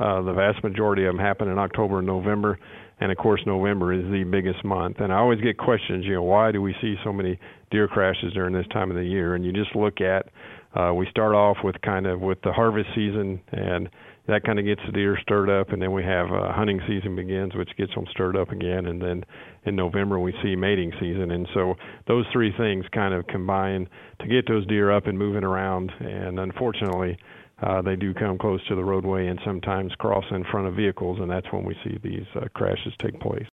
The vast majority of them happen in October and November, and of course November is the biggest month. And I always get questions, why do we see so many deer crashes during this time of the year? And you just look at, we start off with the harvest season, and that kind of gets the deer stirred up, and then we have hunting season begins, which gets them stirred up again, and then in November we see mating season. And so those three things kind of combine to get those deer up and moving around, and unfortunately they do come close to the roadway and sometimes cross in front of vehicles, and that's when we see these crashes take place.